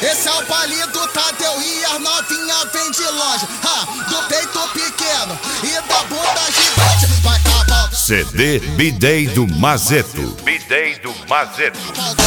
Esse é o baile do Tadeu e as novinha vem de longe. Do peito pequeno e da bunda gigante. Vai cavalgar. CD Bidei do Mazeto. Bidei do Mazeto.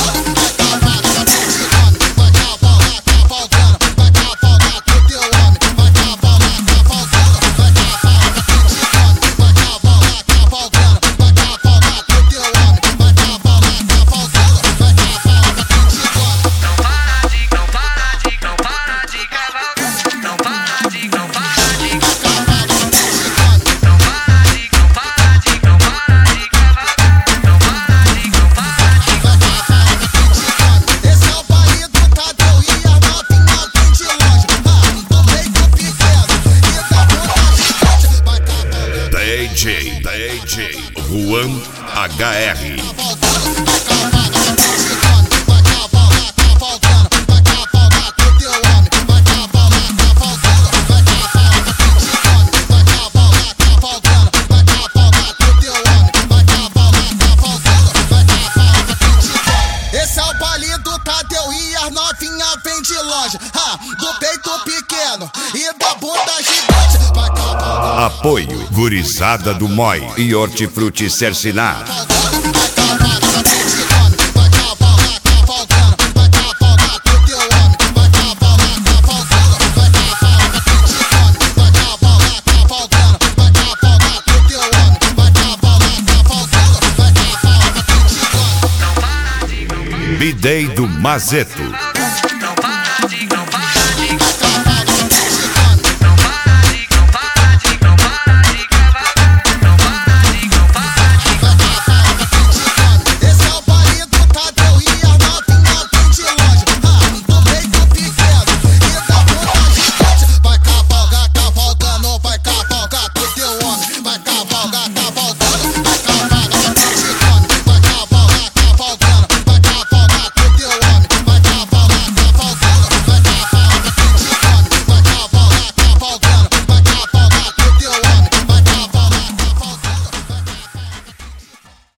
DJ Juan HR. Esse é o baile do Tadeu e as novinha vem de longe. Do peito pequeno e da bunda gigante. Vai cavalgar. Apoio Gurizada do Moi e Hortifruti Cercinar. Bidei do Mazeto.